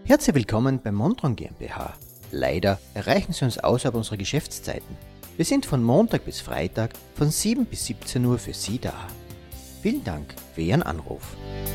Herzlich willkommen bei Montron GmbH. Leider erreichen Sie uns außerhalb unserer Geschäftszeiten. Wir sind von Montag bis Freitag von 7 bis 17 Uhr für Sie da. Vielen Dank für Ihren Anruf.